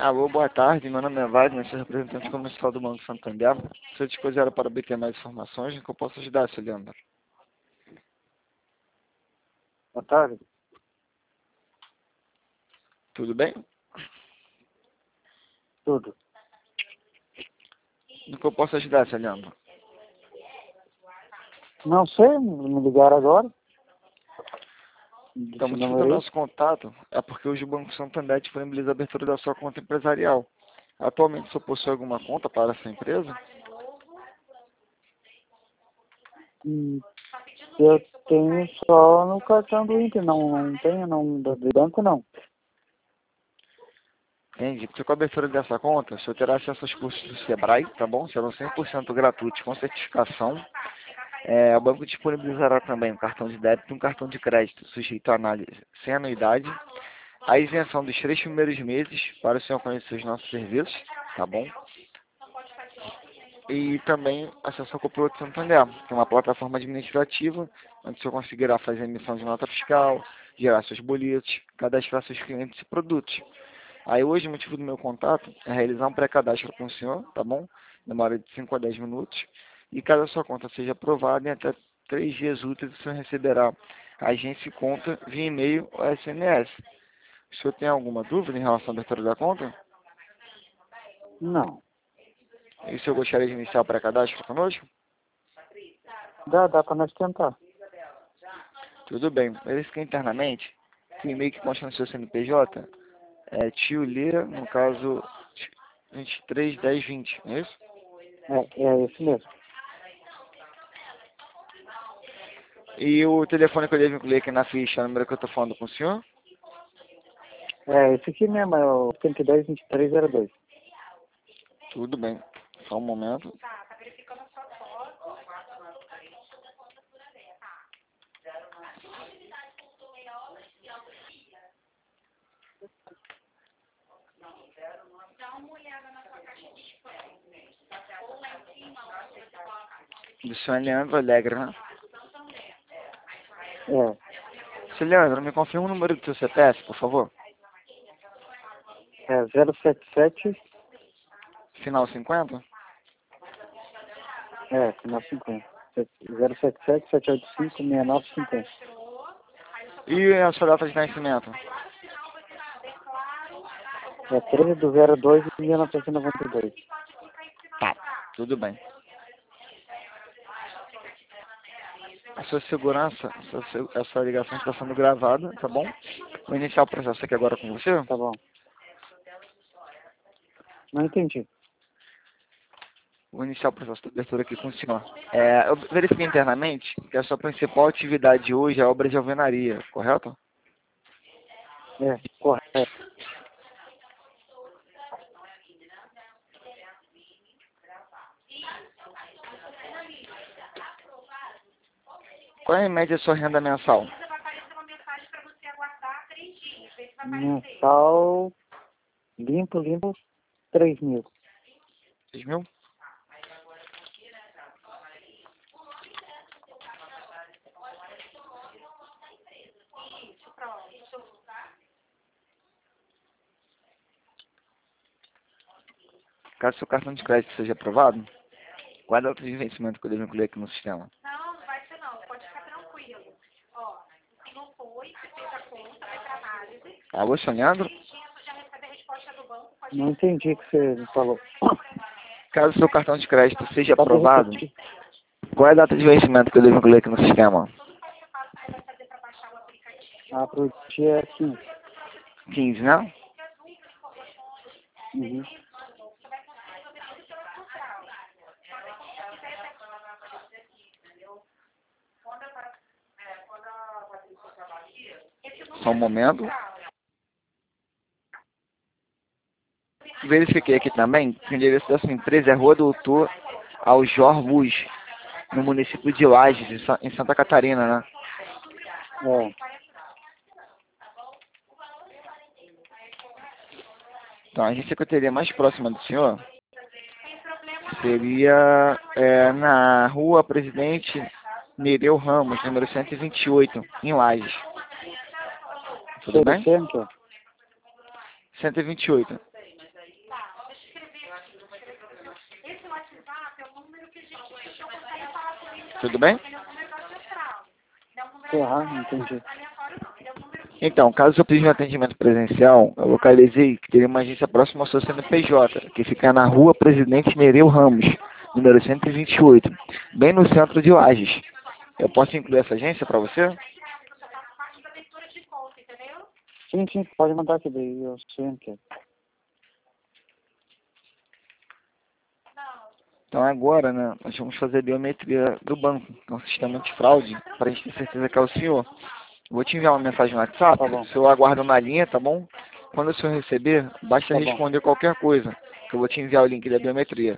Alô, boa tarde. Meu nome é Wagner, sou representante comercial do Banco Santander. Se eu te quiser para obter mais informações, que eu posso ajudar, seu Leandro? Boa tarde. Tudo bem? Tudo. No que eu posso ajudar, seu Leandro? Não sei, me ligaram agora. Então, o Desse motivo do número aí. nosso contato é porque hoje o Banco Santander disponibiliza a abertura da sua conta empresarial. Atualmente, o senhor possui alguma conta para essa empresa? Eu tenho só no cartão do Inter, não tenho não, do banco não. Entendi. Porque com a abertura dessa conta, o senhor terá acesso aos cursos do Sebrae, tá bom? Serão 100% gratuitos, com certificação. O banco disponibilizará também um cartão de débito e um cartão de crédito, sujeito à análise sem anuidade. A isenção dos 3 primeiros meses para o senhor conhecer os nossos serviços, tá bom? E também acesso ao Copiloto Santander, que é uma plataforma administrativa, onde o senhor conseguirá fazer emissão de nota fiscal, gerar seus boletos, cadastrar seus clientes e produtos. Aí hoje o motivo do meu contato é realizar um pré-cadastro com o senhor, tá bom? Demora de 5 a 10 minutos. E caso a sua conta seja aprovada, em até 3 dias úteis o senhor receberá a agência e conta via e-mail ou SMS. O senhor tem alguma dúvida em relação à abertura da conta? Não. E o senhor gostaria de iniciar o pré-cadastro conosco? Dá para nós tentar. Tudo bem. Verifique internamente que o e-mail que consta no seu CNPJ é tio Lira, no caso 231020, não é isso? É esse mesmo. E o telefone que eu devo incluir aqui na ficha, é o número que eu estou falando com o senhor? É esse aqui mesmo, é o 110-2302. Tudo bem. Só um momento. Do senhor Leandro Alegre, né? Seu Leandro, me confirma o número do seu CPF, por favor. É 077, Final 50? final 50. 077-785-6950. E a sua data de nascimento? É 13/02/1992. Tá, tudo bem. A sua segurança, a sua ligação está sendo gravada, tá bom? Vou iniciar o processo aqui agora com você. Tá bom. Não entendi. Vou iniciar o processo de abertura aqui com o senhor. Eu verifiquei internamente que a sua principal atividade hoje é a obra de alvenaria, correto? Correto. Qual é em média a sua renda mensal? Mensal, limpo, 3.000. 6.000? Caso seu cartão de crédito seja aprovado, qual é a data de vencimento que eu devo incluir aqui no sistema? Não vai ser não, pode ficar tranquilo. Ó, se não foi, você fez a conta, vai pra análise. Alô, seu Leandro? Já recebe a resposta do banco, pode Não entendi o que você me falou. Caso seu cartão de crédito seja Pode aprovado, repetir. qual é a data de vencimento que eu devo incluir aqui no sistema? Pro dia 15. 15, né? Uhum. Só um momento. Verifiquei aqui também que o endereço da sua empresa é Rua Doutor Aljor Luz, no município de Lages, em Santa Catarina, né? Então, a agência que eu teria mais próxima do senhor seria na Rua Presidente Nereu Ramos, número 128, em Lages. Tudo bem? 128. Tudo bem? Ele é um número ancestral. Ele é um número Ferrar, entendi. aleatório, não. Ele é um número que Então, caso eu precise de um atendimento presencial, eu localizei que teria uma agência próxima ao seu CNPJ, que fica na rua Presidente Nereu Ramos, número 128, bem no centro de Lages. Eu posso incluir essa agência para você? você faz parte da leitura de conta, entendeu? Sim, sim, pode mandar que daí eu sei que é. Não. Então agora, né, nós vamos fazer a biometria do banco, que é um sistema de fraude, para a gente ter certeza que é o senhor. Vou te enviar uma mensagem no WhatsApp, Tá bom. o senhor aguarda na linha, tá bom? Quando o senhor receber, basta Tá bom. responder qualquer coisa, que eu vou te enviar o link da biometria.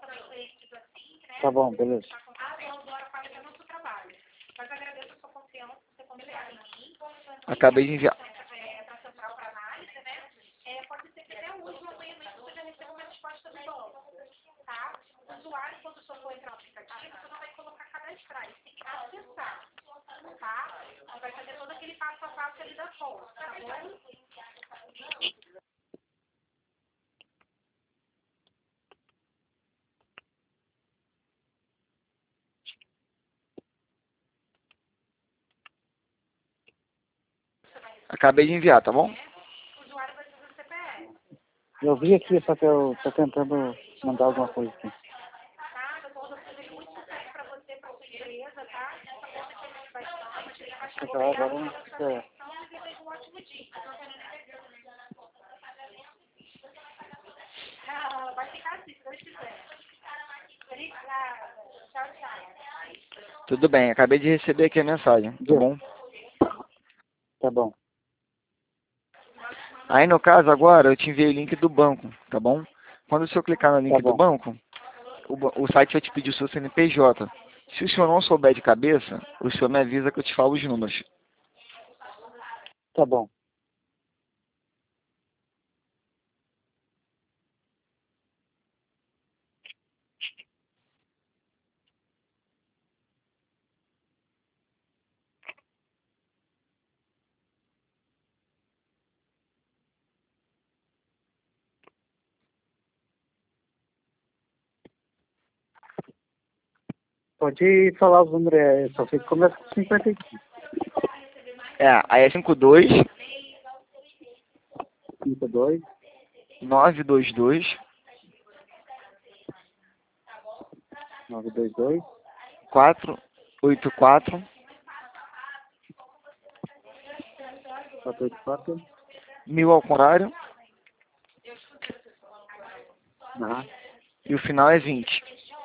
Tá bom, beleza. Nosso trabalho. Mas agradeço a sua confiança, você confiar em mim. Acabei de enviar. Para central para análise, né? Pode ser que até hoje ou amanhã você já receba uma resposta do banco. Tá? O usuário, quando o senhor for entrar no aplicativo, você não vai colocar cadastrar, ele tem que acessar. Tá? Você vai fazer todo aquele passo a passo ali da conta, tá bom? Acabei de enviar, tá bom? O usuário vai fazer o CPF. Eu vi aqui, só que eu tô tentando mandar alguma coisa aqui. Tá? Eu tô desejo muito sucesso para você, para sua empresa, tá? Essa conta que a gente vai chamar, ele vai te Então, agora, e desejo um ótimo dia. Vai ficar assim, se Deus quiser. Obrigada. Tchau, tchau. Tudo bem, acabei de receber aqui a mensagem, tá bom? tá bom. Aí no caso agora eu te enviei o link do banco, tá bom? Quando o senhor clicar no link Tá bom. do banco, o site vai te pedir o seu CNPJ. Se o senhor não souber de cabeça, o senhor me avisa que eu te falo os números. Tá bom. Pode falar os números, só sei que começa com 55. Aí é 52 52, 922 922, 484 484. 1000 ao contrário Ah, e o final é 20.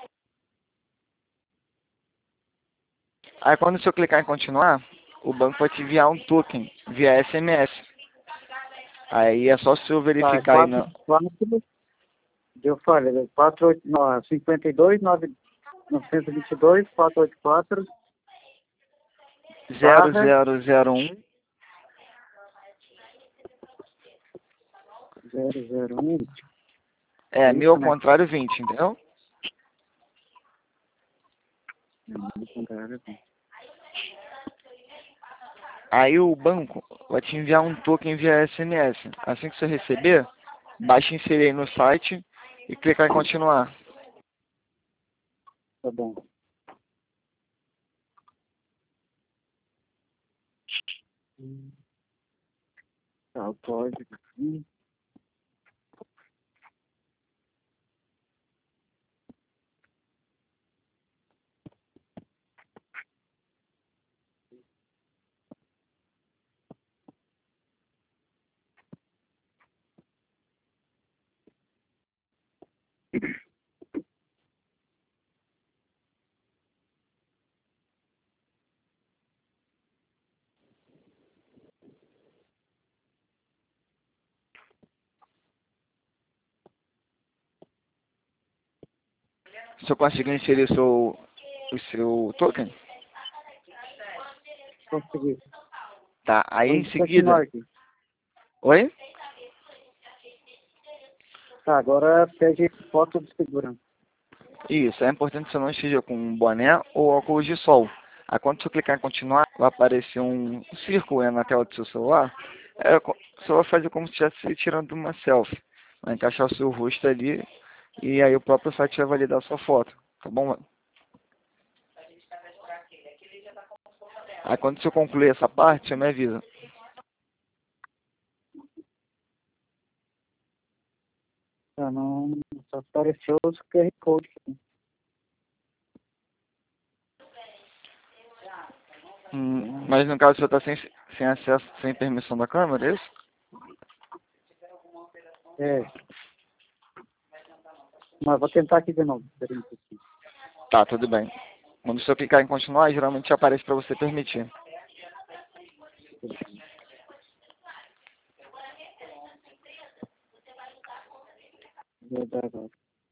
Aí quando o senhor clicar em continuar, o banco vai te enviar um token via SMS. Aí é só o senhor tá, verificar aí na... 4, deu falha, 52, 922, 484, barra 0001 001. 1000 ao Isso, né? contrário 20, entendeu? Aí o banco vai te enviar um token via SMS. Assim que você receber, basta inserir aí no site e clicar em continuar. Tá bom. Tá, o código aqui. Se eu conseguir inserir o seu token, Consegui. tá? Aí em Vamos continuar seguida... aqui. Oi? Tá, agora pede foto de segurança. Isso, é importante que você não esteja com um boné ou óculos de sol. Aí quando você clicar em continuar, vai aparecer um círculo, né, na tela do seu celular. Você vai fazer como se estivesse tirando uma selfie. Vai encaixar o seu rosto ali e aí o próprio site vai validar a sua foto. Tá bom, mano? Aí quando você concluir essa parte, você me avisa. Não, só apareceu os QR Code. Mas no caso você está sem acesso, sem permissão da câmera, é isso? É. Mas vou tentar aqui de novo. Peraí um pouquinho. Tá, tudo bem. Quando você clicar em continuar, geralmente aparece para você permitir. Vou dar agora.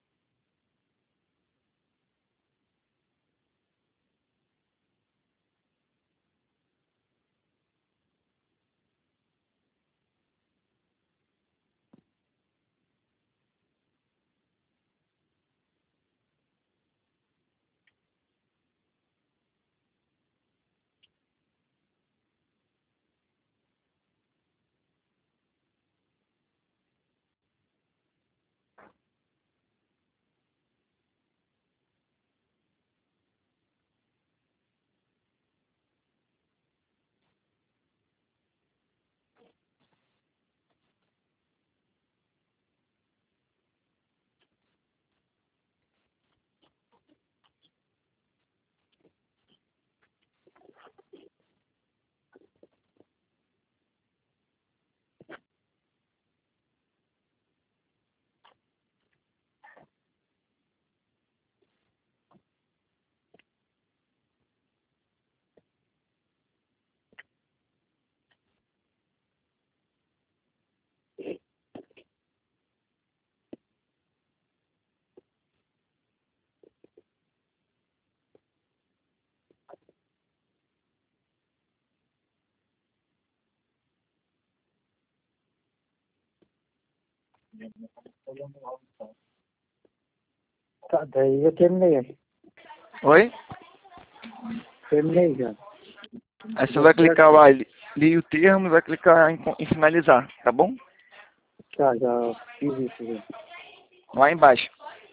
Tá, daí eu terminei. Oi? Terminei já. Aí você vai clicar lá, li o termo e vai clicar em finalizar, tá bom? Tá, já fiz isso já. Lá embaixo.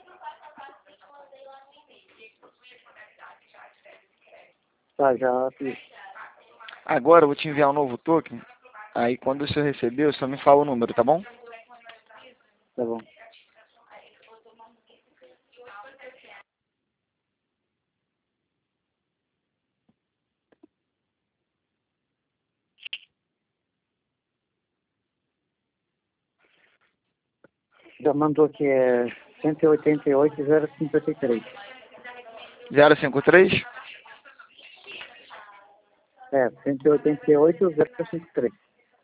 Tá, já fiz. Agora eu vou te enviar um novo token. Aí quando você receber, só me fala o número, tá bom? Tá bom. Já mandou que é 188,053. 053? É, 188,053.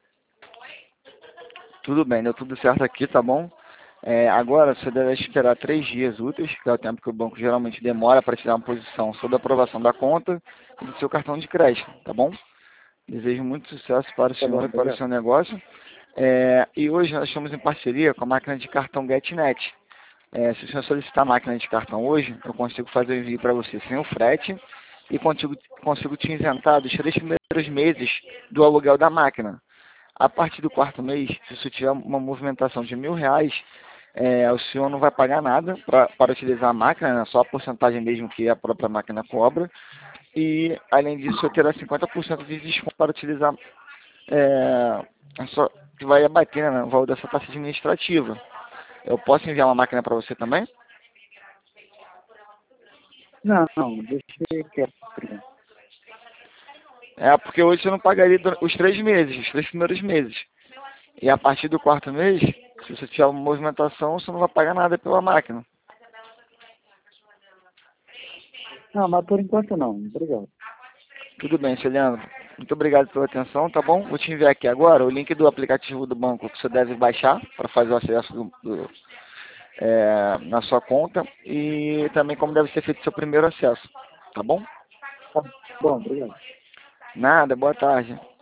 Tudo bem, deu tudo certo aqui, tá bom? Agora você deve esperar 3 dias úteis, que é o tempo que o banco geralmente demora para te dar uma posição sobre a aprovação da conta e do seu cartão de crédito, tá bom? Desejo muito sucesso para o Tá senhor bom, e para o obrigado. seu negócio. E hoje nós estamos em parceria com a máquina de cartão GetNet. Se o senhor solicitar a máquina de cartão hoje, eu consigo fazer o envio para você sem o frete e consigo te isentar dos 3 primeiros meses do aluguel da máquina. A partir do 4º mês, se você tiver uma movimentação de R$ 1.000, o senhor não vai pagar nada para utilizar a máquina, né? Só a porcentagem mesmo que a própria máquina cobra. E, além disso, o senhor terá 50% de desconto para utilizar, que vai abater, né, o valor dessa taxa administrativa. Eu posso enviar uma máquina para você também? Não, deixa quieto. Porque hoje você não pagaria os 3 meses, os 3 primeiros meses. E a partir do 4º mês, se você tiver uma movimentação, você não vai pagar nada pela máquina. Não, mas por enquanto não. Obrigado. Tudo bem, seu Leandro. Muito obrigado pela atenção, tá bom? Vou te enviar aqui agora o link do aplicativo do banco que você deve baixar para fazer o acesso na sua conta e também como deve ser feito o seu primeiro acesso, tá bom? Tá bom, obrigado. Nada, boa tarde.